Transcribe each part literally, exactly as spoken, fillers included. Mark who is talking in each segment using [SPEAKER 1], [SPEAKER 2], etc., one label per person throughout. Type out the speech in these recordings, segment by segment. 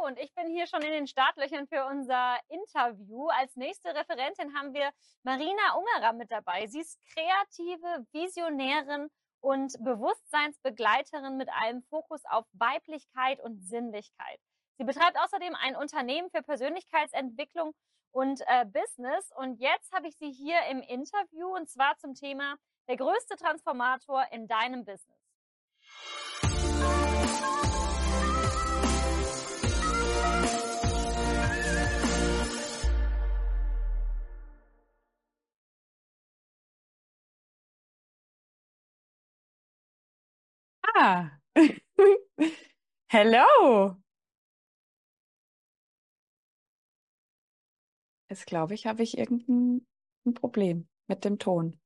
[SPEAKER 1] und ich bin hier schon in den Startlöchern für unser Interview. Als nächste Referentin haben wir Marina Ungerer mit dabei. Sie ist kreative Visionärin und Bewusstseinsbegleiterin mit einem Fokus auf Weiblichkeit und Sinnlichkeit. Sie betreibt außerdem ein Unternehmen für Persönlichkeitsentwicklung und äh, Business. Und jetzt habe ich sie hier im Interview, und zwar zum Thema der größte Transformator in deinem Business.
[SPEAKER 2] Ah, hello. Jetzt glaube ich, habe ich irgendein ein Problem mit dem Ton.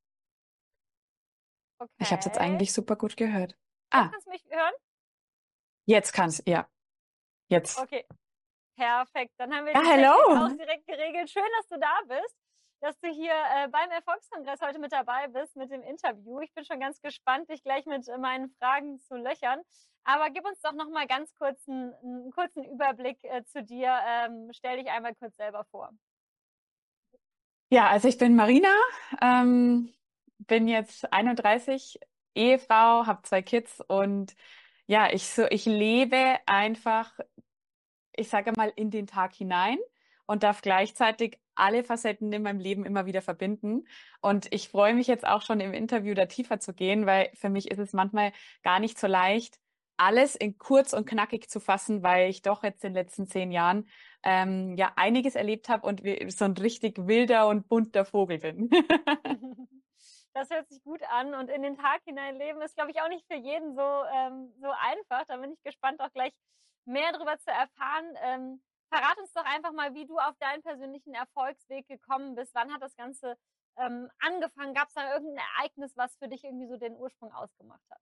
[SPEAKER 2] Ich habe es jetzt
[SPEAKER 1] Okay.
[SPEAKER 2] eigentlich super gut gehört.
[SPEAKER 1] Jetzt
[SPEAKER 2] Ah,
[SPEAKER 1] kannst du mich hören?
[SPEAKER 2] jetzt kann's, ja, jetzt.
[SPEAKER 1] Okay, perfekt. Dann haben wir
[SPEAKER 2] Ja,
[SPEAKER 1] die Technik auch
[SPEAKER 2] hello.
[SPEAKER 1] direkt geregelt. Schön, dass du da bist, dass du hier äh, beim Erfolgskongress heute mit dabei bist mit dem Interview. Ich bin schon ganz gespannt, dich gleich mit äh, meinen Fragen zu löchern. Aber gib uns doch noch mal ganz kurz einen, einen kurzen Überblick äh, zu dir. Ähm, stell dich einmal kurz selber vor.
[SPEAKER 2] Ja, also ich bin Marina, ähm, bin jetzt einunddreißig, Ehefrau, habe zwei Kids und ja, ich so, ich lebe einfach, ich sage mal, in den Tag hinein und darf gleichzeitig alle Facetten in meinem Leben immer wieder verbinden. Und ich freue mich jetzt auch schon im Interview da tiefer zu gehen, weil für mich ist es manchmal gar nicht so leicht, alles in kurz und knackig zu fassen, weil ich doch jetzt in den letzten zehn Jahren ähm, ja einiges erlebt habe und wie, so ein richtig wilder und bunter Vogel bin.
[SPEAKER 1] Das hört sich gut an und in den Tag hinein leben ist, glaube ich, auch nicht für jeden so, ähm, so einfach. Da bin ich gespannt, auch gleich mehr darüber zu erfahren. Ähm, verrat uns doch einfach mal, wie du auf deinen persönlichen Erfolgsweg gekommen bist. Wann hat das Ganze ähm, angefangen? Gab es da irgendein Ereignis, was für dich irgendwie so den Ursprung ausgemacht hat?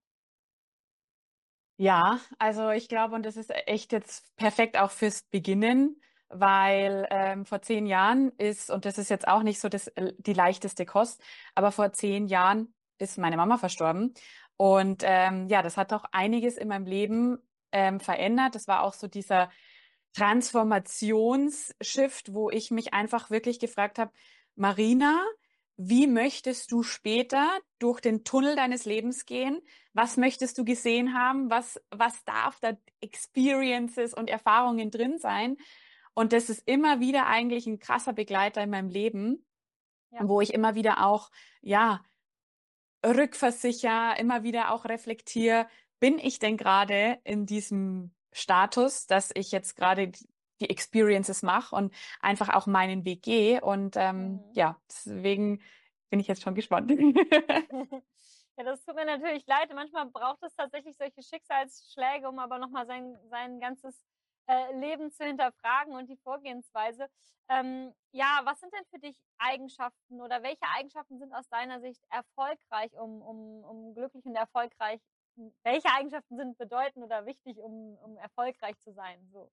[SPEAKER 2] Ja, also ich glaube, und das ist echt jetzt perfekt auch fürs Beginnen, weil ähm, vor zehn Jahren ist, und das ist jetzt auch nicht so das, äh, die leichteste Kost, aber vor zehn Jahren ist meine Mama verstorben. Und ähm, ja, das hat auch einiges in meinem Leben ähm, verändert. Das war auch so dieser Transformationsshift, wo ich mich einfach wirklich gefragt habe, Marina, wie möchtest du später durch den Tunnel deines Lebens gehen? Was möchtest du gesehen haben? Was, was darf da Experiences und Erfahrungen drin sein? Und das ist immer wieder eigentlich ein krasser Begleiter in meinem Leben,
[SPEAKER 1] Ja.
[SPEAKER 2] wo ich immer wieder auch, ja, rückversicher, immer wieder auch reflektiere, bin ich denn gerade in diesem Status, dass ich jetzt gerade die Experiences mache und einfach auch meinen Weg gehe. Und ähm,
[SPEAKER 1] Mhm.
[SPEAKER 2] ja, deswegen bin ich jetzt schon gespannt.
[SPEAKER 1] Ja, das tut mir natürlich leid. Manchmal braucht es tatsächlich solche Schicksalsschläge, um aber nochmal sein, sein ganzes äh, Leben zu hinterfragen und die Vorgehensweise. Ähm, ja, was sind denn für dich Eigenschaften oder welche Eigenschaften sind aus deiner Sicht erfolgreich, um, um, um glücklich und erfolgreich, welche Eigenschaften sind bedeutend oder wichtig, um, um erfolgreich zu sein? So.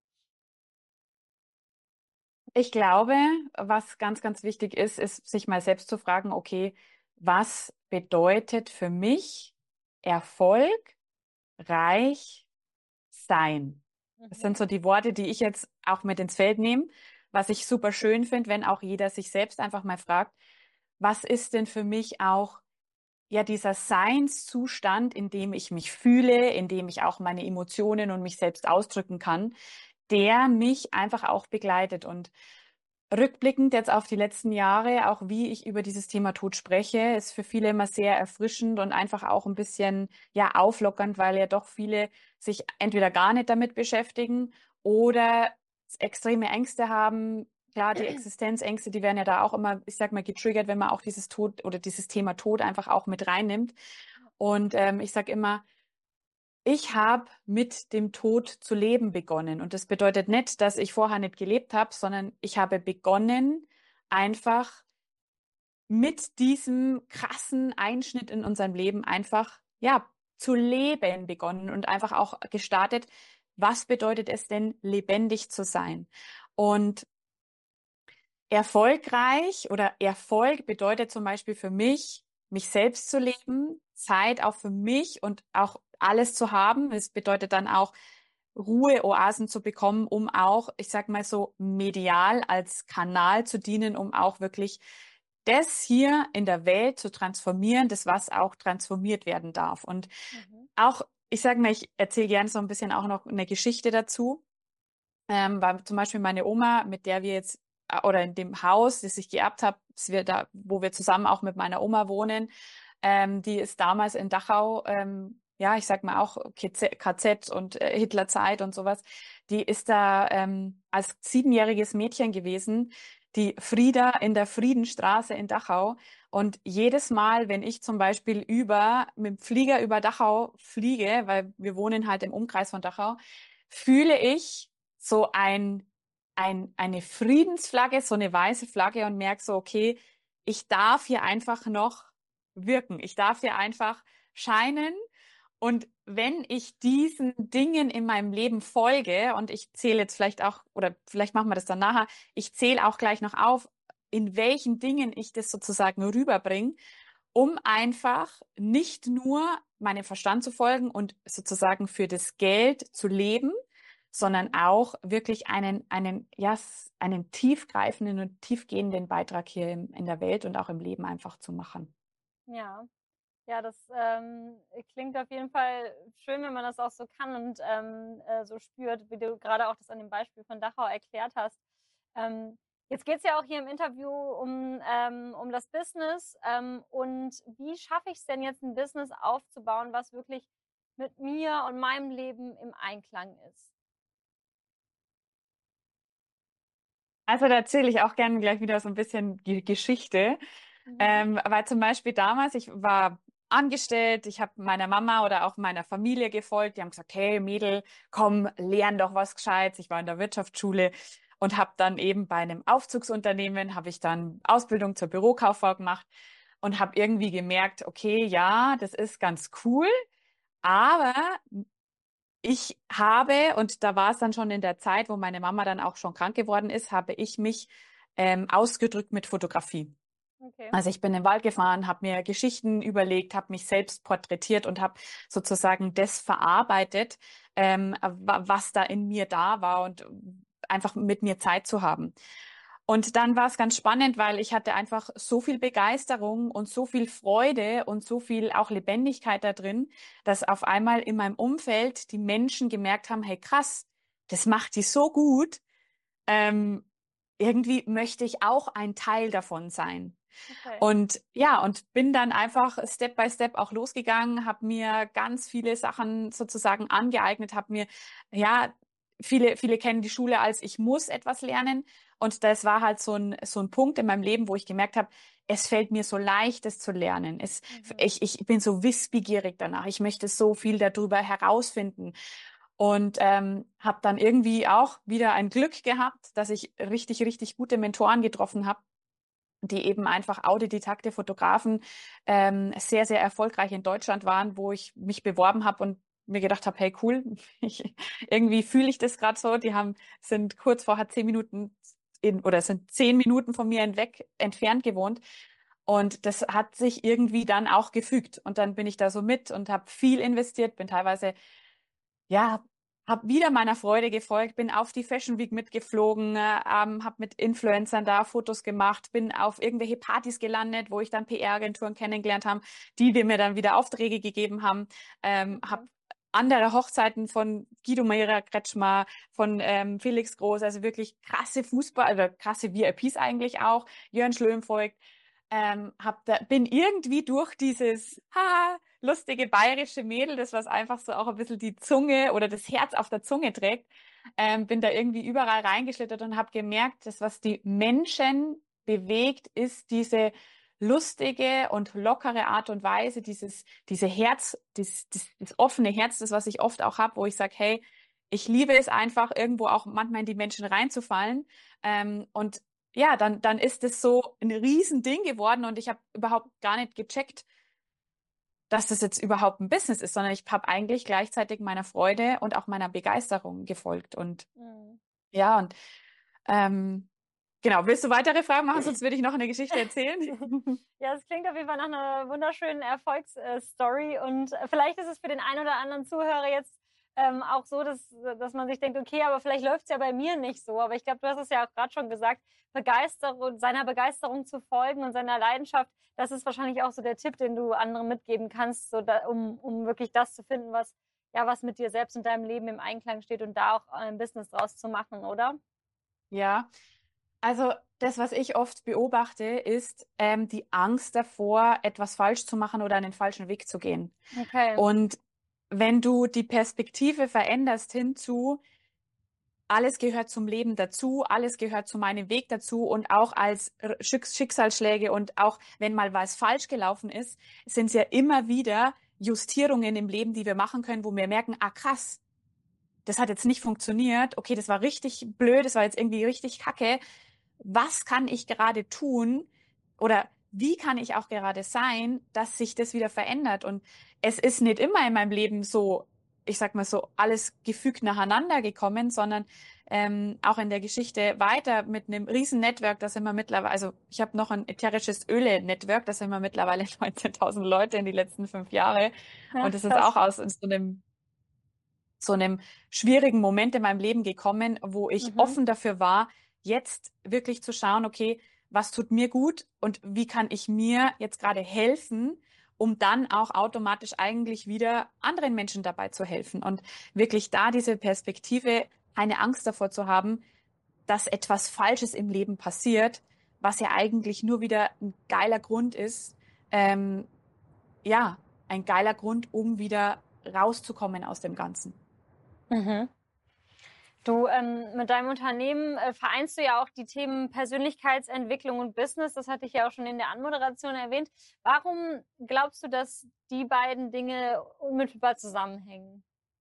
[SPEAKER 2] Ich glaube, was ganz, ganz wichtig ist, ist, sich mal selbst zu fragen, okay, was bedeutet für mich Erfolg, reich sein? Das
[SPEAKER 1] Mhm.
[SPEAKER 2] sind so die Worte, die ich jetzt auch mit ins Feld nehme, was ich super schön finde, wenn auch jeder sich selbst einfach mal fragt, was ist denn für mich auch ja dieser Seinszustand, in dem ich mich fühle, in dem ich auch meine Emotionen und mich selbst ausdrücken kann, der mich einfach auch begleitet. Und rückblickend jetzt auf die letzten Jahre, auch wie ich über dieses Thema Tod spreche, ist für viele immer sehr erfrischend und einfach auch ein bisschen ja auflockernd, weil ja doch viele sich entweder gar nicht damit beschäftigen oder extreme Ängste haben. Klar, die Existenzängste, die werden ja da auch immer, ich sag mal, getriggert, wenn man auch dieses Tod oder dieses Thema Tod einfach auch mit reinnimmt. Und ähm, ich sag immer, ich habe mit dem Tod zu leben begonnen. Und das bedeutet nicht, dass ich vorher nicht gelebt habe, sondern ich habe begonnen, einfach mit diesem krassen Einschnitt in unserem Leben einfach, ja, zu leben begonnen und einfach auch gestartet. Was bedeutet es denn, lebendig zu sein? Und erfolgreich oder Erfolg bedeutet zum Beispiel für mich, mich selbst zu leben, Zeit auch für mich und auch alles zu haben. Es bedeutet dann auch, Ruheoasen zu bekommen, um auch, ich sag mal so, medial als Kanal zu dienen, um auch wirklich das hier in der Welt zu transformieren, das was auch transformiert werden darf. Und
[SPEAKER 1] Mhm.
[SPEAKER 2] auch, ich sage mal, ich erzähle gerne so ein bisschen auch noch eine Geschichte dazu, ähm, weil zum Beispiel meine Oma, mit der wir jetzt äh, oder in dem Haus, das ich geerbt habe, das wir da, wo wir zusammen auch mit meiner Oma wohnen, ähm, die ist damals in Dachau, ähm, ja, ich sag mal auch K Z, K Z und äh, Hitlerzeit und sowas, die ist da ähm, als siebenjähriges Mädchen gewesen, die Frieda in der Friedenstraße in Dachau. Und jedes Mal, wenn ich zum Beispiel über, mit dem Flieger über Dachau fliege, weil wir wohnen halt im Umkreis von Dachau, fühle ich so ein, ein, eine Friedensflagge, so eine weiße Flagge und merke so, okay, ich darf hier einfach noch wirken. Ich darf hier einfach scheinen. Und wenn ich diesen Dingen in meinem Leben folge, und ich zähle jetzt vielleicht auch, oder vielleicht machen wir das dann nachher, ich zähle auch gleich noch auf, in welchen Dingen ich das sozusagen rüberbringe, um einfach nicht nur meinem Verstand zu folgen und sozusagen für das Geld zu leben, sondern
[SPEAKER 1] Mhm.
[SPEAKER 2] auch wirklich einen, einen, ja, s- einen tiefgreifenden und tiefgehenden Beitrag hier im, in der Welt und auch im Leben einfach zu machen.
[SPEAKER 1] Ja. Ja, das ähm, klingt auf jeden Fall schön, wenn man das auch so kann und ähm, äh, so spürt, wie du gerade auch das an dem Beispiel von Dachau erklärt hast. Ähm, jetzt geht es ja auch hier im Interview um, ähm, um das Business. Ähm, und wie schaffe ich es denn jetzt, ein Business aufzubauen, was wirklich mit mir und meinem Leben im Einklang ist?
[SPEAKER 2] Also da erzähle ich auch gerne gleich wieder so ein bisschen die Geschichte.
[SPEAKER 1] Mhm.
[SPEAKER 2] Ähm, weil zum Beispiel damals, ich war angestellt, ich habe meiner Mama oder auch meiner Familie gefolgt. Die haben gesagt, hey Mädel, komm, lern doch was Gescheites. Ich war in der Wirtschaftsschule und habe dann eben bei einem Aufzugsunternehmen, habe ich dann Ausbildung zur Bürokauffrau gemacht und habe irgendwie gemerkt, okay, ja, das ist ganz cool, aber ich habe, und da war es dann schon in der Zeit, wo meine Mama dann auch schon krank geworden ist, habe ich mich ähm, ausgedrückt mit Fotografie.
[SPEAKER 1] Okay.
[SPEAKER 2] Also ich bin in den Wald gefahren, habe mir Geschichten überlegt, habe mich selbst porträtiert und habe sozusagen das verarbeitet, ähm, wa- was da in mir da war und einfach mit mir Zeit zu haben. Und dann war es ganz spannend, weil ich hatte einfach so viel Begeisterung und so viel Freude und so viel auch Lebendigkeit da drin, dass auf einmal in meinem Umfeld die Menschen gemerkt haben, hey krass, das macht die so gut. Ähm, irgendwie möchte ich auch ein Teil davon sein.
[SPEAKER 1] Okay.
[SPEAKER 2] Und ja, und bin dann einfach Step by Step auch losgegangen, habe mir ganz viele Sachen sozusagen angeeignet, habe mir, ja, viele, viele kennen die Schule als ich muss etwas lernen. Und das war halt so ein, so ein Punkt in meinem Leben, wo ich gemerkt habe, es fällt mir so leicht, es zu lernen. Es,
[SPEAKER 1] Mhm.
[SPEAKER 2] ich, ich bin so wissbegierig danach. Ich möchte so viel darüber herausfinden. Und ähm, habe dann irgendwie auch wieder ein Glück gehabt, dass ich richtig, richtig gute Mentoren getroffen habe, die eben einfach autodidakte Fotografen ähm, sehr, sehr erfolgreich in Deutschland waren, wo ich mich beworben habe und mir gedacht habe, hey cool, ich, irgendwie fühle ich das gerade so. Die haben sind kurz vorher zehn Minuten in, oder sind zehn Minuten von mir hinweg entfernt gewohnt. Und das hat sich irgendwie dann auch gefügt. Und dann bin ich da so mit und habe viel investiert, bin teilweise ja, habe wieder meiner Freude gefolgt, bin auf die Fashion Week mitgeflogen, äh, ähm, habe mit Influencern da Fotos gemacht, bin auf irgendwelche Partys gelandet, wo ich dann P R-Agenturen kennengelernt habe, die wir mir dann wieder Aufträge gegeben haben, ähm, habe
[SPEAKER 1] Okay.
[SPEAKER 2] andere Hochzeiten von Guido Meira Kretschmer, von ähm, Felix Groß, also wirklich krasse Fußball, oder krasse V I Ps eigentlich auch, Jörn Schlömvoigt, ähm, hab da, bin irgendwie durch dieses ha, lustige bayerische Mädel, das was einfach so auch ein bisschen die Zunge oder das Herz auf der Zunge trägt, ähm, bin da irgendwie überall reingeschlittert und habe gemerkt, dass was die Menschen bewegt, ist diese lustige und lockere Art und Weise, dieses, diese Herz, dieses, das, das offene Herz, das was ich oft auch habe, wo ich sage, hey, ich liebe es einfach, irgendwo auch manchmal in die Menschen reinzufallen. Ähm, und ja, dann, dann ist es so ein Riesending geworden und ich habe überhaupt gar nicht gecheckt, dass das jetzt überhaupt ein Business ist, sondern ich habe eigentlich gleichzeitig meiner Freude und auch meiner Begeisterung gefolgt. Und
[SPEAKER 1] Mhm.
[SPEAKER 2] ja, und ähm, genau, willst du weitere Fragen machen, sonst würde ich noch eine Geschichte erzählen.
[SPEAKER 1] Ja, es klingt auf jeden Fall nach einer wunderschönen Erfolgsstory und äh, vielleicht ist es für den einen oder anderen Zuhörer jetzt ähm, auch so, dass, dass man sich denkt, okay, aber vielleicht läuft es ja bei mir nicht so. Aber ich glaube, du hast es ja auch gerade schon gesagt, Begeisterung, seiner Begeisterung zu folgen und seiner Leidenschaft, das ist wahrscheinlich auch so der Tipp, den du anderen mitgeben kannst, so da, um, um wirklich das zu finden, was, ja, was mit dir selbst und deinem Leben im Einklang steht und da auch ein Business draus zu machen, oder?
[SPEAKER 2] Ja, also das, was ich oft beobachte, ist ähm, die Angst davor, etwas falsch zu machen oder einen falschen Weg zu gehen.
[SPEAKER 1] Okay.
[SPEAKER 2] Und wenn du die Perspektive veränderst hinzu, alles gehört zum Leben dazu, alles gehört zu meinem Weg dazu und auch als R- Schicks- Schicksalsschläge und auch wenn mal was falsch gelaufen ist, sind es ja immer wieder Justierungen im Leben, die wir machen können, wo wir merken, ah krass, das hat jetzt nicht funktioniert, okay, das war richtig blöd, das war jetzt irgendwie richtig kacke. Was kann ich gerade tun oder wie kann ich auch gerade sein, dass sich das wieder verändert? Und es ist nicht immer in meinem Leben so, ich sag mal so, alles gefügt nacheinander gekommen, sondern ähm, auch in der Geschichte weiter mit einem riesen Network, da sind wir mittlerweile, also ich habe noch ein ätherisches Öle-Network, da sind wir mittlerweile neunzehntausend Leute in die letzten fünf Jahre.
[SPEAKER 1] Ja,
[SPEAKER 2] Und das ist auch
[SPEAKER 1] krass.
[SPEAKER 2] aus so einem so einem schwierigen Moment in meinem Leben gekommen, wo ich
[SPEAKER 1] Mhm.
[SPEAKER 2] offen dafür war, jetzt wirklich zu schauen, okay, was tut mir gut und wie kann ich mir jetzt gerade helfen, um dann auch automatisch eigentlich wieder anderen Menschen dabei zu helfen und wirklich da diese Perspektive, keine Angst davor zu haben, dass etwas Falsches im Leben passiert, was ja eigentlich nur wieder ein geiler Grund ist, ähm, ja, ein geiler Grund, um wieder rauszukommen aus dem Ganzen.
[SPEAKER 1] Mhm. Du, ähm, mit deinem Unternehmen äh, vereinst du ja auch die Themen Persönlichkeitsentwicklung und Business. Das hatte ich ja auch schon in der Anmoderation erwähnt. Warum glaubst du, dass die beiden Dinge unmittelbar zusammenhängen?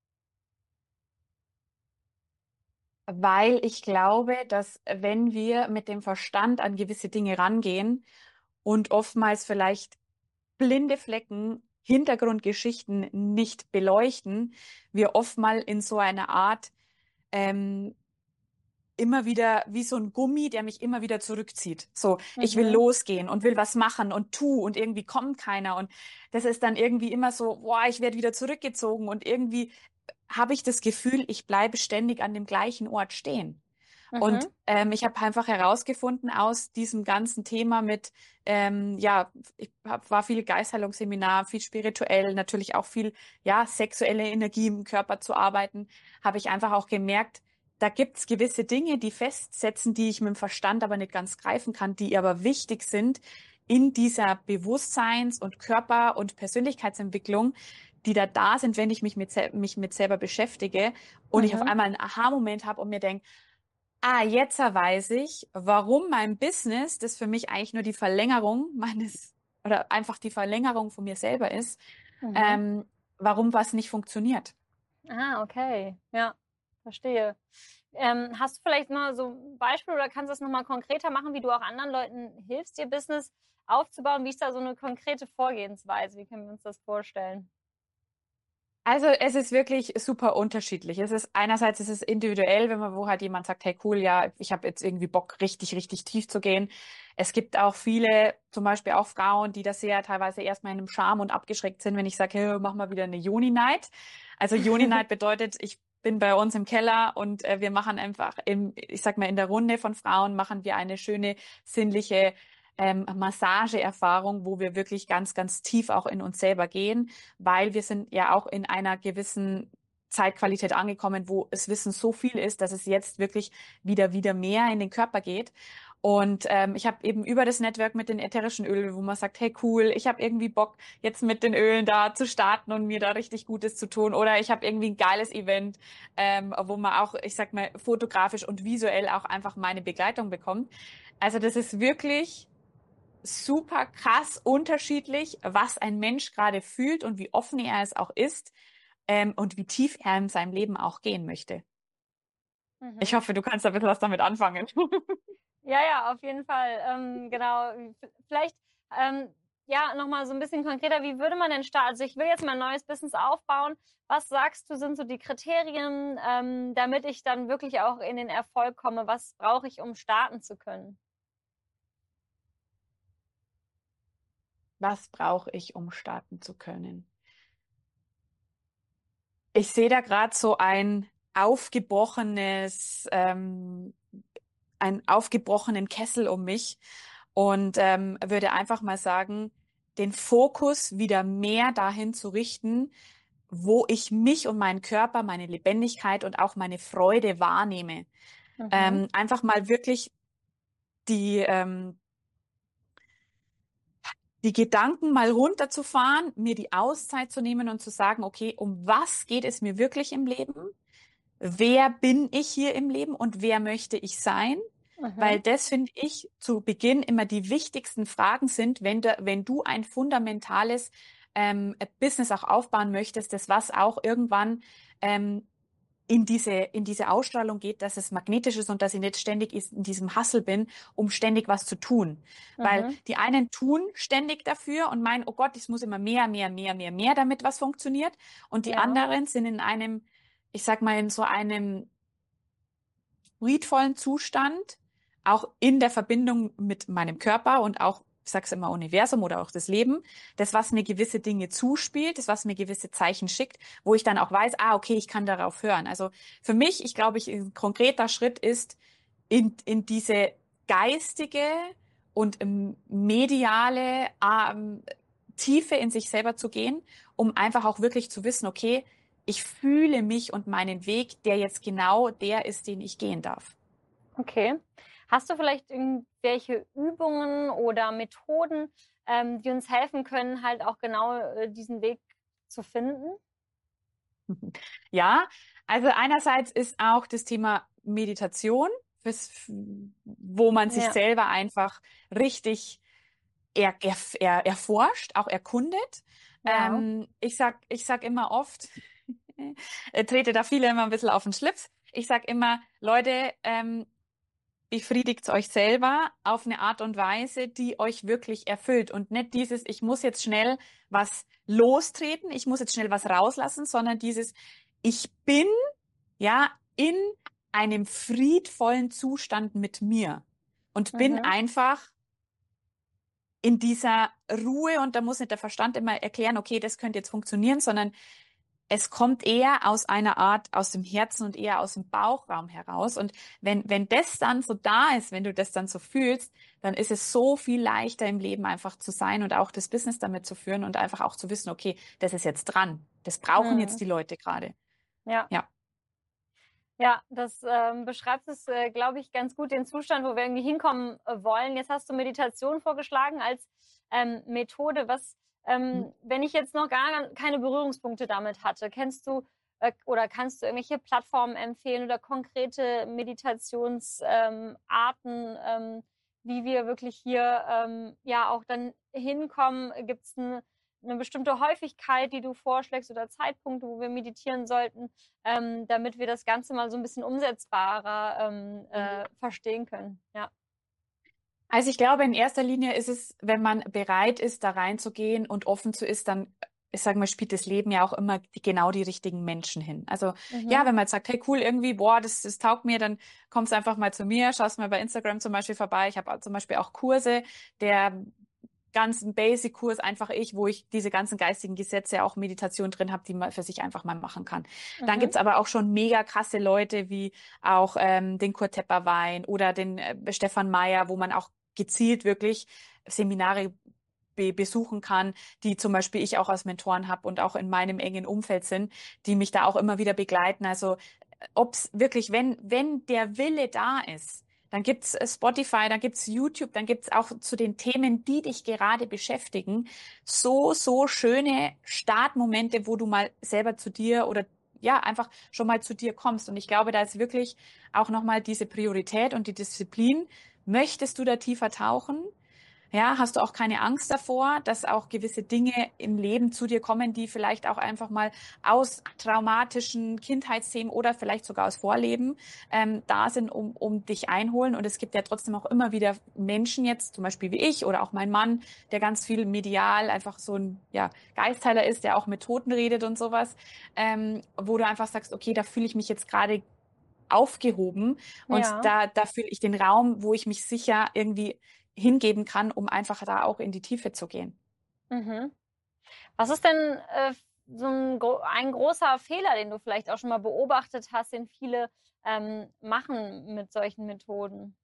[SPEAKER 2] Weil ich glaube, dass wenn wir mit dem Verstand an gewisse Dinge rangehen und oftmals vielleicht blinde Flecken, Hintergrundgeschichten nicht beleuchten, wir oftmals in so einer Art ähm, immer wieder wie so ein Gummi, der mich immer wieder zurückzieht. So, ich will
[SPEAKER 1] Mhm.
[SPEAKER 2] losgehen und will was machen und tu und irgendwie kommt keiner und das ist dann irgendwie immer so, boah, ich werde wieder zurückgezogen und irgendwie habe ich das Gefühl, ich bleibe ständig an dem gleichen Ort stehen. Und
[SPEAKER 1] Mhm.
[SPEAKER 2] ähm, ich habe einfach herausgefunden aus diesem ganzen Thema mit, ähm, ja, ich hab, war viel Geistheilungsseminar, viel spirituell, natürlich auch viel, ja, sexuelle Energie im Körper zu arbeiten, habe ich einfach auch gemerkt, da gibt's gewisse Dinge, die festsetzen, die ich mit dem Verstand aber nicht ganz greifen kann, die aber wichtig sind in dieser Bewusstseins- und Körper- und Persönlichkeitsentwicklung, die da da sind, wenn ich mich mit, sel- mich mit selber beschäftige und ich auf
[SPEAKER 1] Mhm.
[SPEAKER 2] einmal einen Aha-Moment habe und mir denke, ah, jetzt weiß ich, warum mein Business, das für mich eigentlich nur die Verlängerung meines oder einfach die Verlängerung von mir selber ist,
[SPEAKER 1] Mhm.
[SPEAKER 2] ähm, warum was nicht funktioniert.
[SPEAKER 1] Ah, okay. Ja, verstehe. Ähm, hast du vielleicht mal so ein Beispiel oder kannst du das nochmal konkreter machen, wie du auch anderen Leuten hilfst, ihr Business aufzubauen? Wie ist da so eine konkrete Vorgehensweise? Wie können wir uns das vorstellen?
[SPEAKER 2] Also es ist wirklich super unterschiedlich. Es ist einerseits ist es individuell, wenn man wo halt jemand sagt, hey cool, ja, ich habe jetzt irgendwie Bock, richtig, richtig tief zu gehen. Es gibt auch viele, zum Beispiel auch Frauen, die das sehr teilweise erstmal in einem Scham und abgeschreckt sind, wenn ich sage, hey, mach mal wieder eine Joni-Night. Also Joni-Night bedeutet, ich bin bei uns im Keller und äh, wir machen einfach im, ich sag mal, in der Runde von Frauen machen wir eine schöne sinnliche ähm, Massageerfahrung, wo wir wirklich ganz, ganz tief auch in uns selber gehen, weil wir sind ja auch in einer gewissen Zeitqualität angekommen, wo das Wissen so viel ist, dass es jetzt wirklich wieder, wieder mehr in den Körper geht. Und ähm, ich habe eben über das Network mit den ätherischen Ölen, wo man sagt, hey cool, ich habe irgendwie Bock, jetzt mit den Ölen da zu starten und mir da richtig Gutes zu tun. Oder ich habe irgendwie ein geiles Event, ähm, wo man auch, ich sag mal, fotografisch und visuell auch einfach meine Begleitung bekommt. Also das ist wirklich super krass unterschiedlich, was ein Mensch gerade fühlt und wie offen er es auch ist, ähm, und wie tief er in seinem Leben auch gehen möchte. Ich
[SPEAKER 1] Mhm.
[SPEAKER 2] hoffe, du kannst da ein bisschen was damit anfangen.
[SPEAKER 1] Ja, ja, auf jeden Fall. Ähm, genau. V- Vielleicht, ähm, ja, nochmal so ein bisschen konkreter, wie würde man denn starten? Also ich will jetzt mein neues Business aufbauen. Was sagst du, sind so die Kriterien, ähm, damit ich dann wirklich auch in den Erfolg komme? Was brauche ich, um starten zu können?
[SPEAKER 2] Was brauche ich, um starten zu können? Ich sehe da gerade so ein aufgebrochenes, ähm, einen aufgebrochenen Kessel um mich und ähm, würde einfach mal sagen, den Fokus wieder mehr dahin zu richten, wo ich mich und meinen Körper, meine Lebendigkeit und auch meine Freude wahrnehme.
[SPEAKER 1] Mhm.
[SPEAKER 2] Ähm, einfach mal wirklich die, ähm, die Gedanken mal runterzufahren, mir die Auszeit zu nehmen und zu sagen, okay, um was geht es mir wirklich im Leben? Wer bin ich hier im Leben und wer möchte ich sein?
[SPEAKER 1] Mhm.
[SPEAKER 2] Weil das, finde ich, zu Beginn immer die wichtigsten Fragen sind, wenn du, wenn du ein fundamentales ähm, Business auch aufbauen möchtest, das was auch irgendwann ähm, in diese, in diese Ausstrahlung geht, dass es magnetisch ist und dass ich nicht ständig ist, in diesem Hustle bin, um ständig was zu tun. Weil
[SPEAKER 1] Mhm.
[SPEAKER 2] die einen tun ständig dafür und meinen, oh Gott, es muss immer mehr, mehr, mehr, mehr, mehr, damit was funktioniert. Und die
[SPEAKER 1] Ja.
[SPEAKER 2] anderen sind in einem, ich sag mal, in so einem friedvollen Zustand, auch in der Verbindung mit meinem Körper und auch, ich sag's immer, Universum oder auch das Leben, das, was mir gewisse Dinge zuspielt, das, was mir gewisse Zeichen schickt, wo ich dann auch weiß, ah, okay, ich kann darauf hören. Also für mich, ich glaube, ich, ein konkreter Schritt ist, in, in diese geistige und ähm, mediale ähm, Tiefe in sich selber zu gehen, um einfach auch wirklich zu wissen, okay, ich fühle mich und meinen Weg, der jetzt genau der ist, den ich gehen darf.
[SPEAKER 1] Okay. Hast du vielleicht irgendwelche Übungen oder Methoden, ähm, die uns helfen können, halt auch genau äh, diesen Weg zu finden?
[SPEAKER 2] Ja, also einerseits ist auch das Thema Meditation, fürs, wo man sich
[SPEAKER 1] Ja.
[SPEAKER 2] selber einfach richtig er, er, er, erforscht, auch erkundet.
[SPEAKER 1] Ja.
[SPEAKER 2] Ähm, ich sag, ich sag immer oft, äh, trete da viele immer ein bisschen auf den Schlips. Ich sag immer, Leute, ähm, befriedigt euch selber auf eine Art und Weise, die euch wirklich erfüllt und nicht dieses, ich muss jetzt schnell was lostreten, ich muss jetzt schnell was rauslassen, sondern dieses, ich bin ja in einem friedvollen Zustand mit mir und bin
[SPEAKER 1] Mhm.
[SPEAKER 2] einfach in dieser Ruhe und da muss nicht der Verstand immer erklären, okay, das könnte jetzt funktionieren, sondern es kommt eher aus einer Art, aus dem Herzen und eher aus dem Bauchraum heraus. Und wenn, wenn das dann so da ist, wenn du das dann so fühlst, dann ist es so viel leichter im Leben einfach zu sein und auch das Business damit zu führen und einfach auch zu wissen, okay, das ist jetzt dran. Das brauchen jetzt
[SPEAKER 1] Mhm.
[SPEAKER 2] die Leute gerade.
[SPEAKER 1] Ja.
[SPEAKER 2] Ja.
[SPEAKER 1] Ja, das ähm, beschreibt es, äh, glaube ich, ganz gut, den Zustand, wo wir irgendwie hinkommen äh, wollen. Jetzt hast du Meditation vorgeschlagen als ähm, Methode. Was,
[SPEAKER 2] Mhm.
[SPEAKER 1] ähm, wenn ich jetzt noch gar keine Berührungspunkte damit hatte, kennst du äh, oder kannst du irgendwelche Plattformen empfehlen oder konkrete Meditationsarten, ähm, Arten, ähm, wie wir wirklich hier ähm, ja auch dann hinkommen? Gibt es eine, eine bestimmte Häufigkeit, die du vorschlägst oder Zeitpunkte, wo wir meditieren sollten? Ähm, damit wir das Ganze mal so ein bisschen umsetzbarer ähm,
[SPEAKER 2] Mhm.
[SPEAKER 1] äh, verstehen können. Ja.
[SPEAKER 2] Also ich glaube, in erster Linie ist es, wenn man bereit ist, da reinzugehen und offen zu ist, dann, ich sage mal, spielt das Leben ja auch immer die, genau die richtigen Menschen hin. Also ja,
[SPEAKER 1] Mhm.
[SPEAKER 2] wenn man jetzt sagt, hey cool, irgendwie, boah, das, das taugt mir, dann kommst du einfach mal zu mir, schaust mal bei Instagram zum Beispiel vorbei. Ich habe zum Beispiel auch Kurse, der ganzen Basic-Kurs einfach ich, wo ich diese ganzen geistigen Gesetze, auch Meditation drin habe, die man für sich einfach mal machen kann. Dann
[SPEAKER 1] Mhm.
[SPEAKER 2] gibt's aber auch schon mega krasse Leute wie auch ähm, den Kurt Tepperwein oder den äh, Stefan Meyer, wo man auch gezielt wirklich Seminare be besuchen kann, die zum Beispiel ich auch als Mentoren habe und auch in meinem engen Umfeld sind, die mich da auch immer wieder begleiten. Also ob's wirklich, wenn, wenn der Wille da ist, dann gibt's äh, Spotify, dann gibt's YouTube, dann gibt's auch zu den Themen, die dich gerade beschäftigen, so, so schöne Startmomente, wo du mal selber zu dir oder ja, einfach schon mal zu dir kommst. Und ich glaube, da ist wirklich auch nochmal diese Priorität und die Disziplin. Möchtest du da tiefer tauchen? Ja, hast du auch keine Angst davor, dass auch gewisse Dinge im Leben zu dir kommen, die vielleicht auch einfach mal aus traumatischen Kindheitsthemen oder vielleicht sogar aus Vorleben ähm, da sind, um, um dich einholen. Und es gibt ja trotzdem auch immer wieder Menschen jetzt, zum Beispiel wie ich oder auch mein Mann, der ganz viel medial einfach so ein ja, Geistheiler ist, der auch mit Toten redet und sowas, ähm, wo du einfach sagst, okay, da fühle ich mich jetzt gerade aufgehoben und
[SPEAKER 1] Ja.
[SPEAKER 2] da, da fühle ich den Raum, wo ich mich sicher irgendwie hingeben kann, um einfach da auch in die Tiefe zu gehen.
[SPEAKER 1] Mhm. Was ist denn äh, so ein, gro ein großer Fehler, den du vielleicht auch schon mal beobachtet hast, den viele ähm, machen mit solchen Methoden?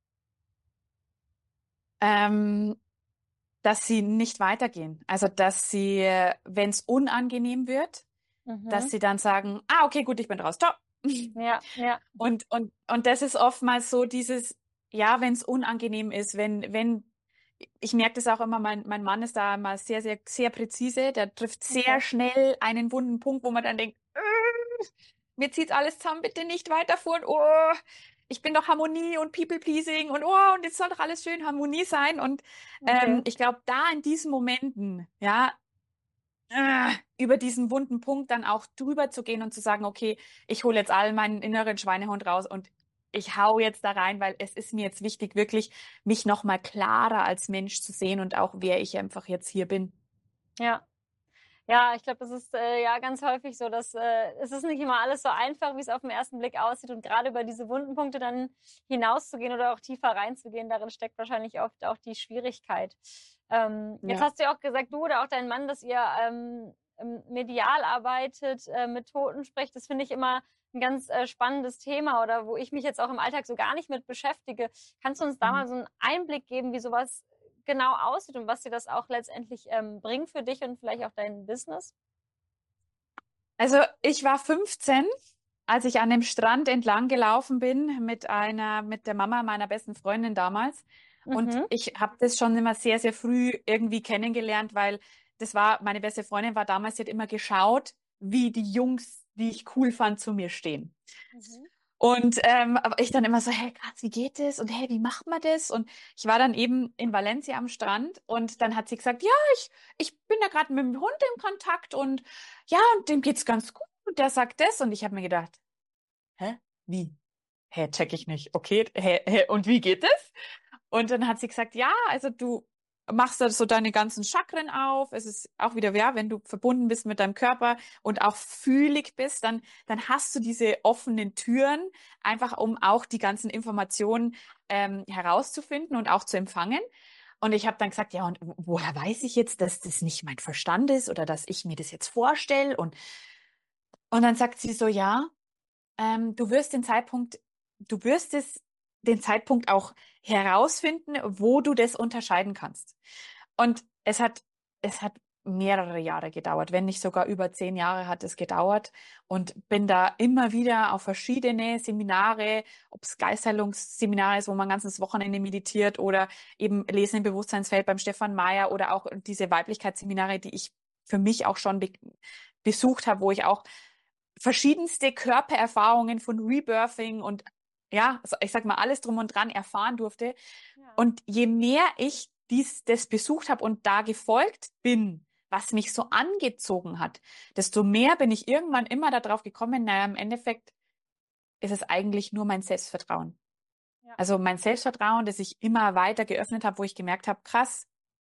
[SPEAKER 2] Ähm, dass sie nicht weitergehen. Also, dass sie, wenn es unangenehm wird, dass
[SPEAKER 1] Mhm.
[SPEAKER 2] sie dann sagen, ah, okay, gut, ich bin raus, ciao.
[SPEAKER 1] Ja, ja.
[SPEAKER 2] Und, und, und das ist oftmals so dieses, ja, wenn es unangenehm ist, wenn, wenn, ich merke das auch immer, mein, mein Mann ist da immer sehr, sehr, sehr präzise, der trifft sehr
[SPEAKER 1] Okay.
[SPEAKER 2] schnell einen wunden Punkt, wo man dann denkt, äh, mir zieht alles zusammen, bitte nicht weiterführen, oh, ich bin doch Harmonie und People-Pleasing und oh, und jetzt soll doch alles schön Harmonie sein. Und
[SPEAKER 1] Okay.
[SPEAKER 2] ähm, ich glaube, da in diesen Momenten, ja, äh, über diesen wunden Punkt dann auch drüber zu gehen und zu sagen, okay, ich hole jetzt all meinen inneren Schweinehund raus und ich hau jetzt da rein, weil es ist mir jetzt wichtig, wirklich mich noch mal klarer als Mensch zu sehen und auch wer ich einfach jetzt hier bin.
[SPEAKER 1] Ja. Ja, ich glaube, es ist, äh, ja ganz häufig so, dass, äh es ist nicht immer alles so einfach, wie es auf den ersten Blick aussieht, und gerade über diese wunden Punkte dann hinauszugehen oder auch tiefer reinzugehen, darin steckt wahrscheinlich oft auch die Schwierigkeit. Ähm, jetzt
[SPEAKER 2] Ja.
[SPEAKER 1] hast du ja auch gesagt, du oder auch dein Mann, dass ihr, ähm, ähm, medial arbeitet, äh, mit Toten sprecht. Das finde ich immer ein ganz, äh, spannendes Thema, oder wo ich mich jetzt auch im Alltag so gar nicht mit beschäftige. Kannst du uns da
[SPEAKER 2] Mhm.
[SPEAKER 1] mal so einen Einblick geben, wie sowas genau aussieht und was dir das auch letztendlich ähm, bringt für dich und vielleicht auch dein Business?
[SPEAKER 2] Also ich war fünfzehn, als ich an dem Strand entlang gelaufen bin mit einer, mit der Mama meiner besten Freundin damals. Und
[SPEAKER 1] Mhm.
[SPEAKER 2] ich habe das schon immer sehr, sehr früh irgendwie kennengelernt, weil das war, meine beste Freundin war damals, sie hat immer geschaut, wie die Jungs, die ich cool fand, zu mir stehen.
[SPEAKER 1] Mhm.
[SPEAKER 2] Und ähm, aber ich dann immer so, hey, krass, wie geht das? Und hey, wie macht man das? Und ich war dann eben in Valencia am Strand und dann hat sie gesagt, ja, ich, ich bin da gerade mit dem Hund in Kontakt und ja, und dem geht's ganz gut. Und der sagt das. Und ich habe mir gedacht, hä? Wie? Hä, check ich nicht. Okay, hä, hä, und wie geht es? Und dann hat sie gesagt, ja, also du machst da so deine ganzen Chakren auf. Es ist auch wieder, ja, wenn du verbunden bist mit deinem Körper und auch fühlig bist, dann, dann hast du diese offenen Türen, einfach um auch die ganzen Informationen ähm, herauszufinden und auch zu empfangen. Und ich habe dann gesagt, ja, und woher weiß ich jetzt, dass das nicht mein Verstand ist oder dass ich mir das jetzt vorstelle? Und, und dann sagt sie so, ja, ähm, du wirst den Zeitpunkt, du wirst es, den Zeitpunkt auch herausfinden, wo du das unterscheiden kannst. Und es hat, es hat mehrere Jahre gedauert, wenn nicht sogar über zehn Jahre hat es gedauert und bin da immer wieder auf verschiedene Seminare, ob es Geisterheilungsseminare ist, wo man ein ganzes Wochenende meditiert oder eben Lesen im Bewusstseinsfeld beim Stefan Meyer oder auch diese Weiblichkeitsseminare, die ich für mich auch schon be besucht habe, wo ich auch verschiedenste Körpererfahrungen von Rebirthing und ja, also ich sag mal, alles drum und dran erfahren durfte.
[SPEAKER 1] Ja.
[SPEAKER 2] Und je mehr ich dies, das besucht habe und da gefolgt bin, was mich so angezogen hat, desto mehr bin ich irgendwann immer darauf gekommen, naja, im Endeffekt ist es eigentlich nur mein Selbstvertrauen.
[SPEAKER 1] Ja.
[SPEAKER 2] Also mein Selbstvertrauen, das ich immer weiter geöffnet habe, wo ich gemerkt habe, krass,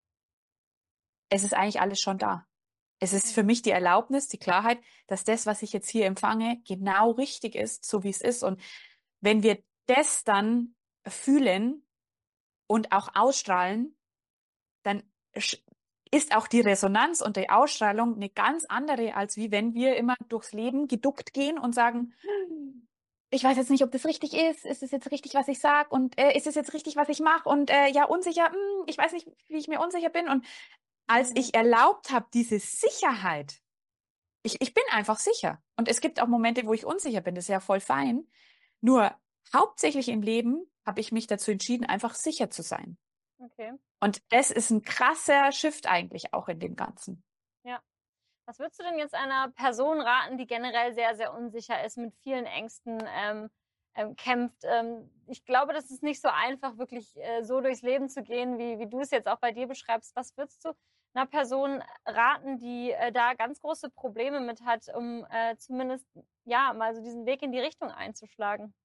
[SPEAKER 2] es ist eigentlich alles schon da. Es ist für
[SPEAKER 1] Mhm.
[SPEAKER 2] mich die Erlaubnis, die Klarheit, dass das, was ich jetzt hier empfange, genau richtig ist, so wie es ist. Und wenn wir das dann fühlen und auch ausstrahlen, dann ist auch die Resonanz und die Ausstrahlung eine ganz andere, als wie wenn wir immer durchs Leben geduckt gehen und sagen, ich weiß jetzt nicht, ob das richtig ist. Ist es jetzt richtig, was ich sage? Und äh, ist es jetzt richtig, was ich mache? Und äh, ja, unsicher, hm, ich weiß nicht, wie ich mir unsicher bin. Und als
[SPEAKER 1] Mhm.
[SPEAKER 2] ich erlaubt habe, diese Sicherheit, ich, ich bin einfach sicher. Und es gibt auch Momente, wo ich unsicher bin. Das ist ja voll fein. Nur hauptsächlich im Leben habe ich mich dazu entschieden, einfach sicher zu sein.
[SPEAKER 1] Okay.
[SPEAKER 2] Und das ist ein krasser Shift eigentlich auch in dem Ganzen.
[SPEAKER 1] Ja. Was würdest du denn jetzt einer Person raten, die generell sehr, sehr unsicher ist, mit vielen Ängsten ähm, ähm, kämpft? Ähm, ich glaube, das ist nicht so einfach, wirklich äh, so durchs Leben zu gehen, wie, wie du es jetzt auch bei dir beschreibst. Was würdest du einer Person raten, die äh, da ganz große Probleme mit hat, um äh, zumindest ja mal so diesen Weg in die Richtung einzuschlagen?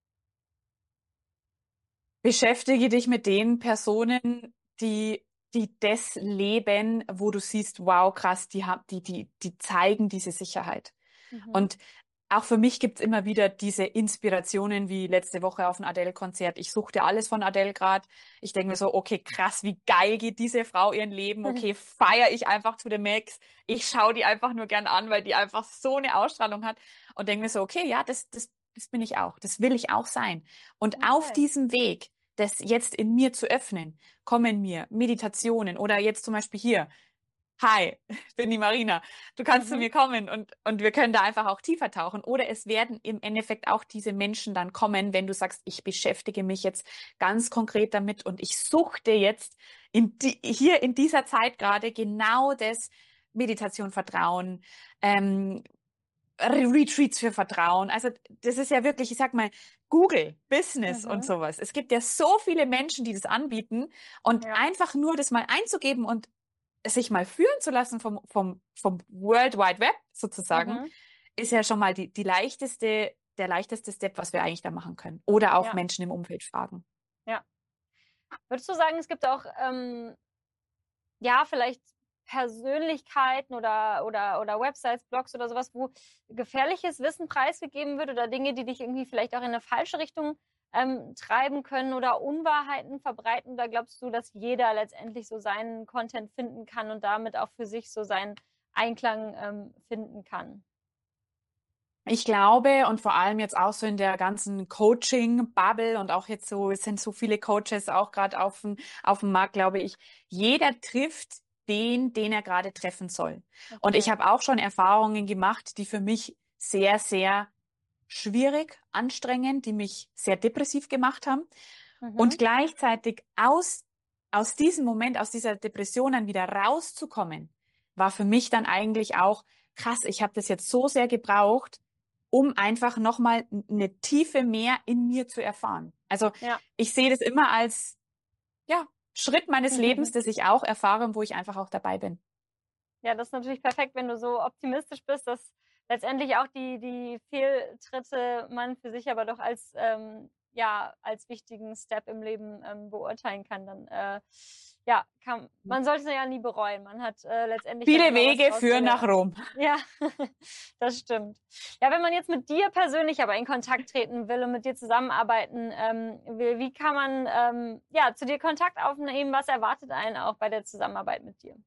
[SPEAKER 2] Beschäftige dich mit den Personen, die, die das leben, wo du siehst, wow, krass, die haben, die, die, die zeigen diese Sicherheit.
[SPEAKER 1] Mhm.
[SPEAKER 2] Und auch für mich gibt's immer wieder diese Inspirationen wie letzte Woche auf ein Adele-Konzert. Ich suchte alles von Adele gerade. Ich denke mir so, okay, krass, wie geil geht diese Frau ihren Leben. Okay, feiere ich einfach to the max. Ich schaue die einfach nur gern an, weil die einfach so eine Ausstrahlung hat. Und denke mir so, okay, ja, das, das, das bin ich auch. Das will ich auch sein. Und auf
[SPEAKER 1] Okay.
[SPEAKER 2] diesem Weg, das jetzt in mir zu öffnen, kommen mir Meditationen oder jetzt zum Beispiel hier. Hi, ich bin die Marina. Du kannst zu
[SPEAKER 1] Mhm.
[SPEAKER 2] mir kommen und, und wir können da einfach auch tiefer tauchen. Oder es werden im Endeffekt auch diese Menschen dann kommen, wenn du sagst, ich beschäftige mich jetzt ganz konkret damit und ich suchte jetzt in die, hier in dieser Zeit gerade genau das Meditation, Vertrauen, ähm, Retreats für Vertrauen. Also das ist ja wirklich, ich sag mal, Google, Business und
[SPEAKER 1] Mhm.
[SPEAKER 2] sowas. Es gibt ja so viele Menschen, die das anbieten und
[SPEAKER 1] Ja.
[SPEAKER 2] einfach nur das mal einzugeben und sich mal führen zu lassen vom, vom, vom World Wide Web sozusagen,
[SPEAKER 1] Mhm.
[SPEAKER 2] ist ja schon mal die, die leichteste, der leichteste Step, was wir eigentlich da machen können. Oder auch
[SPEAKER 1] Ja.
[SPEAKER 2] Menschen im Umfeld fragen.
[SPEAKER 1] Ja. Würdest du sagen, es gibt auch, ähm, ja, vielleicht Persönlichkeiten oder, oder, oder Websites, Blogs oder sowas, wo gefährliches Wissen preisgegeben wird oder Dinge, die dich irgendwie vielleicht auch in eine falsche Richtung ähm, treiben können oder Unwahrheiten verbreiten? Da glaubst du, dass jeder letztendlich so seinen Content finden kann und damit auch für sich so seinen Einklang ähm, finden kann?
[SPEAKER 2] Ich glaube, und vor allem jetzt auch so in der ganzen Coaching-Bubble und auch jetzt so, es sind so viele Coaches auch gerade auf dem, auf dem Markt, glaube ich, jeder trifft den, den er gerade treffen soll. Und ich
[SPEAKER 1] Okay.
[SPEAKER 2] habe auch schon Erfahrungen gemacht, die für mich sehr, sehr schwierig, anstrengend, die mich sehr depressiv gemacht haben. Und
[SPEAKER 1] Mhm.
[SPEAKER 2] gleichzeitig aus, aus diesem Moment, aus dieser Depression dann wieder rauszukommen, war für mich dann eigentlich auch krass. Ich habe das jetzt so sehr gebraucht, um einfach nochmal eine Tiefe mehr in mir zu erfahren. Also
[SPEAKER 1] Ja.
[SPEAKER 2] ich sehe das immer als, ja, Schritt meines Lebens, das ich auch erfahre und wo ich einfach auch dabei bin.
[SPEAKER 1] Ja, das ist natürlich perfekt, wenn du so optimistisch bist, dass letztendlich auch die, die Fehltritte man für sich aber doch als, ähm, ja, als wichtigen Step im Leben ähm, beurteilen kann. Dann, äh, ja, kann, man sollte es ja nie bereuen. Man hat äh, letztendlich dann
[SPEAKER 2] Viele
[SPEAKER 1] immer was
[SPEAKER 2] Wege
[SPEAKER 1] draus
[SPEAKER 2] führen nach
[SPEAKER 1] gelernt.
[SPEAKER 2] Rom.
[SPEAKER 1] Ja, das stimmt. Ja, wenn man jetzt mit dir persönlich aber in Kontakt treten will und mit dir zusammenarbeiten ähm, will, wie kann man ähm, ja, zu dir Kontakt aufnehmen? Was erwartet einen auch bei der Zusammenarbeit mit dir?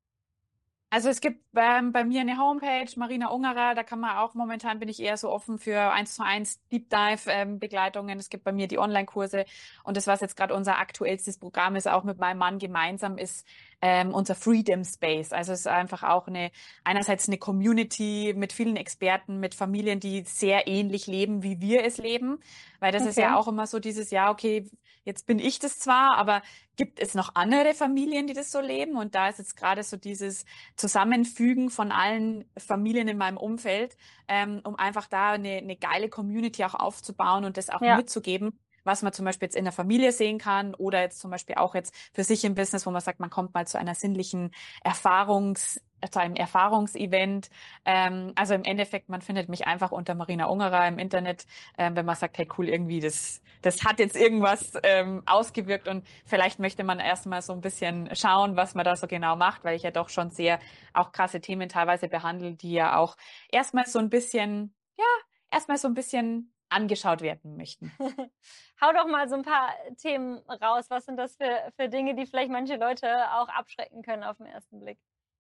[SPEAKER 2] Also es gibt ähm, bei mir eine Homepage, Marina Ungerer, da kann man auch, momentan bin ich eher so offen für eins zu eins Deep Dive ähm, Begleitungen. Es gibt bei mir die Online-Kurse und das, was jetzt gerade unser aktuellstes Programm ist, auch mit meinem Mann gemeinsam, ist ähm, unser Freedom Space. Also es ist einfach auch eine, einerseits eine Community mit vielen Experten, mit Familien, die sehr ähnlich leben, wie wir es leben. Weil das ist ja
[SPEAKER 1] Okay.
[SPEAKER 2] auch immer so dieses, ja, okay, jetzt bin ich das zwar, aber gibt es noch andere Familien, die das so leben? Und da ist jetzt gerade so dieses Zusammenfügen von allen Familien in meinem Umfeld, ähm, um einfach da eine, eine geile Community auch aufzubauen und das auch
[SPEAKER 1] Ja.
[SPEAKER 2] mitzugeben, was man zum Beispiel jetzt in der Familie sehen kann oder jetzt zum Beispiel auch jetzt für sich im Business, wo man sagt, man kommt mal zu einer sinnlichen Erfahrungs zu einem Erfahrungsevent. Ähm, also im Endeffekt, man findet mich einfach unter Marina Ungerer im Internet, ähm, wenn man sagt, hey cool, irgendwie das, das hat jetzt irgendwas ähm, ausgewirkt und vielleicht möchte man erstmal so ein bisschen schauen, was man da so genau macht, weil ich ja doch schon sehr auch krasse Themen teilweise behandle, die ja auch erstmal so ein bisschen, ja, erstmal so ein bisschen angeschaut werden möchten.
[SPEAKER 1] Hau doch mal so ein paar Themen raus. Was sind das für, für Dinge, die vielleicht manche Leute auch abschrecken können auf den ersten Blick?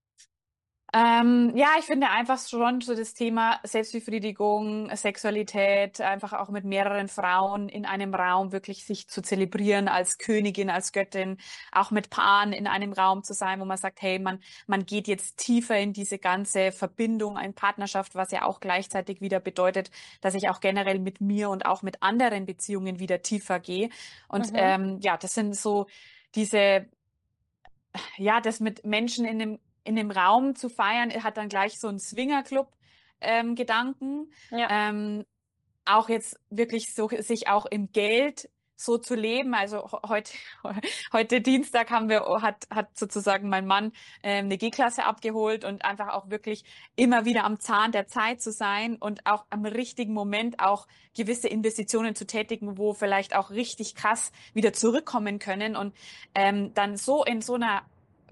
[SPEAKER 2] Ähm, ja, ich finde einfach schon so das Thema Selbstbefriedigung, Sexualität, einfach auch mit mehreren Frauen in einem Raum wirklich sich zu zelebrieren als Königin, als Göttin, auch mit Paaren in einem Raum zu sein, wo man sagt, hey, man, man geht jetzt tiefer in diese ganze Verbindung, eine Partnerschaft, was ja auch gleichzeitig wieder bedeutet, dass ich auch generell mit mir und auch mit anderen Beziehungen wieder tiefer gehe. Und
[SPEAKER 1] Mhm.
[SPEAKER 2] ähm, ja, das sind so diese ja, das mit Menschen in dem, in dem Raum zu feiern, hat dann gleich so einen Swingerclub ähm, Gedanken.
[SPEAKER 1] Ja.
[SPEAKER 2] Ähm, auch jetzt wirklich so sich auch im Geld so zu leben. Also ho- heute, heute Dienstag haben wir, hat, hat sozusagen mein Mann ähm, eine G-Klasse abgeholt und einfach auch wirklich immer wieder am Zahn der Zeit zu sein und auch am richtigen Moment auch gewisse Investitionen zu tätigen, wo vielleicht auch richtig krass wieder zurückkommen können und ähm, dann so in so einer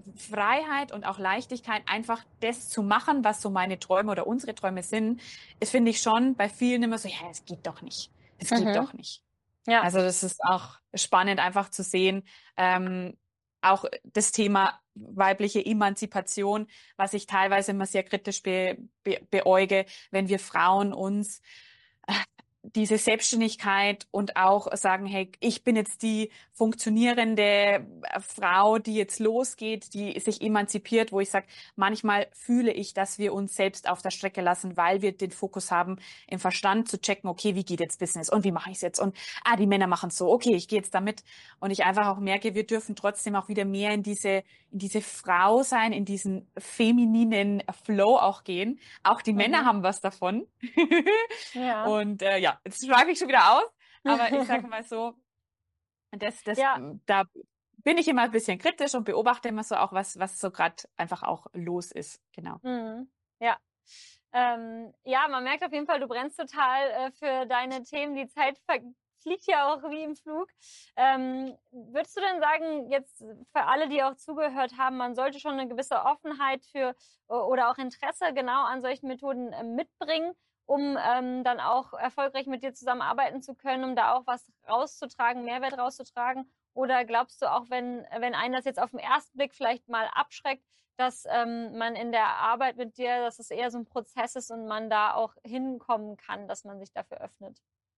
[SPEAKER 2] Freiheit und auch Leichtigkeit, einfach das zu machen, was so meine Träume oder unsere Träume sind, ist, finde ich schon bei vielen immer so, ja, es geht doch nicht. Es geht
[SPEAKER 1] Mhm.
[SPEAKER 2] doch nicht.
[SPEAKER 1] Ja.
[SPEAKER 2] Also das ist auch spannend, einfach zu sehen, ähm, auch das Thema weibliche Emanzipation, was ich teilweise immer sehr kritisch be, be, beäuge, wenn wir Frauen uns äh, diese Selbstständigkeit und auch sagen, hey, ich bin jetzt die funktionierende äh, Frau, die jetzt losgeht, die sich emanzipiert, wo ich sage, manchmal fühle ich, dass wir uns selbst auf der Strecke lassen, weil wir den Fokus haben, im Verstand zu checken, okay, wie geht jetzt Business und wie mache ich es jetzt und ah, die Männer machen es so, okay, ich gehe jetzt damit und ich einfach auch merke, wir dürfen trotzdem auch wieder mehr in diese in diese Frau sein, in diesen femininen Flow auch gehen. Auch die Männer
[SPEAKER 1] Mhm.
[SPEAKER 2] haben was davon.
[SPEAKER 1] Ja.
[SPEAKER 2] Und äh, ja, jetzt schweife ich schon wieder aus, aber ich sage mal so, das, das,
[SPEAKER 1] Ja.
[SPEAKER 2] da bin ich immer ein bisschen kritisch und beobachte immer so auch, was, was so gerade einfach auch los ist. Genau.
[SPEAKER 1] Mhm. Ja. Ähm, ja, man merkt auf jeden Fall, du brennst total äh, für deine Themen. Die Zeit fliegt ja auch wie im Flug. Ähm, würdest du denn sagen, jetzt für alle, die auch zugehört haben, man sollte schon eine gewisse Offenheit für oder auch Interesse genau an solchen Methoden äh, mitbringen, um ähm, dann auch erfolgreich mit dir zusammenarbeiten zu können, um da auch was rauszutragen, Mehrwert rauszutragen? Oder glaubst du auch, wenn, wenn einen das jetzt auf den ersten Blick vielleicht mal abschreckt, dass ähm, man in der Arbeit mit dir, dass es eher so ein Prozess ist und man da auch hinkommen kann, dass man sich dafür öffnet?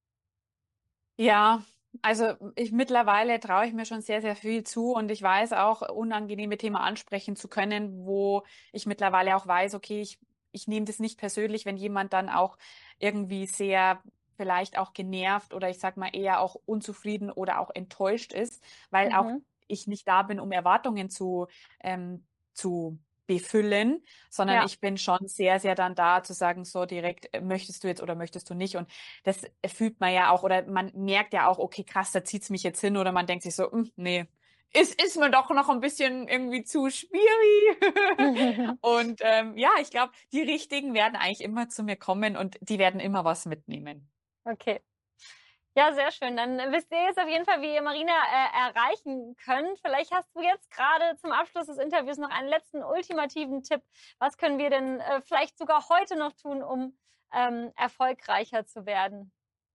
[SPEAKER 2] Ja, also ich mittlerweile traue ich mir schon sehr, sehr viel zu und ich weiß auch, unangenehme Themen ansprechen zu können, wo ich mittlerweile auch weiß, okay, ich, ich nehme das nicht persönlich, wenn jemand dann auch irgendwie sehr vielleicht auch genervt oder ich sag mal eher auch unzufrieden oder auch enttäuscht ist, weil auch
[SPEAKER 1] Mhm.
[SPEAKER 2] ich nicht da bin, um Erwartungen zu, ähm, zu befüllen, sondern
[SPEAKER 1] Ja,
[SPEAKER 2] ich bin schon sehr, sehr dann da zu sagen, so direkt, äh, möchtest du jetzt oder möchtest du nicht? Und das fühlt man ja auch, oder man merkt ja auch, okay, krass, da zieht's mich jetzt hin, oder man denkt sich so, "Hm, nee, es ist mir doch noch ein bisschen irgendwie zu schwierig." Und ähm, ja, ich glaube, die Richtigen werden eigentlich immer zu mir kommen und die werden immer was mitnehmen.
[SPEAKER 1] okay. Ja, sehr schön. Dann wisst ihr jetzt auf jeden Fall, wie ihr Marina äh, erreichen könnt. Vielleicht hast du jetzt gerade zum Abschluss des Interviews noch einen letzten ultimativen Tipp. Was können wir denn äh, vielleicht sogar heute noch tun, um ähm, erfolgreicher zu werden?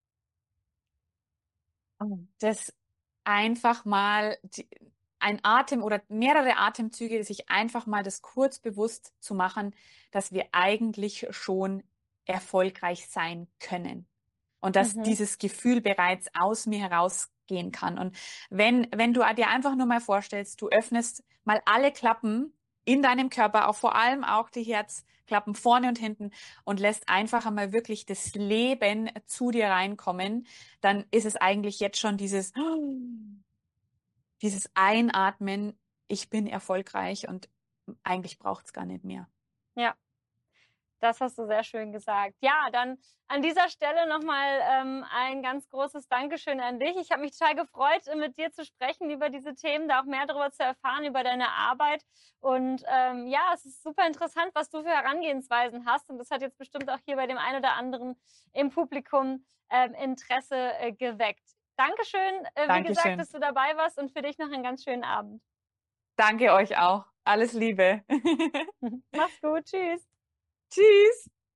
[SPEAKER 2] Das einfach mal die, ein Atem oder mehrere Atemzüge, sich einfach mal das kurz bewusst zu machen, dass wir eigentlich schon erfolgreich sein können. Und dass
[SPEAKER 1] Mhm.
[SPEAKER 2] dieses Gefühl bereits aus mir herausgehen kann. Und wenn, wenn du dir einfach nur mal vorstellst, du öffnest mal alle Klappen in deinem Körper, auch vor allem auch die Herzklappen vorne und hinten und lässt einfach einmal wirklich das Leben zu dir reinkommen, dann ist es eigentlich jetzt schon dieses, dieses Einatmen, ich bin erfolgreich und eigentlich braucht es gar nicht mehr.
[SPEAKER 1] Ja. Das hast du sehr schön gesagt. Ja, dann an dieser Stelle nochmal ähm, ein ganz großes Dankeschön an dich. Ich habe mich total gefreut, mit dir zu sprechen über diese Themen, da auch mehr darüber zu erfahren, über deine Arbeit. Und ähm, ja, es ist super interessant, was du für Herangehensweisen hast. Und das hat jetzt bestimmt auch hier bei dem einen oder anderen im Publikum ähm, Interesse äh, geweckt. Dankeschön, äh, wie gesagt,
[SPEAKER 2] Dankeschön.
[SPEAKER 1] dass du dabei warst und für dich noch einen ganz schönen Abend.
[SPEAKER 2] Danke euch auch. Alles Liebe.
[SPEAKER 1] Mach's gut, tschüss.
[SPEAKER 2] Tschüss.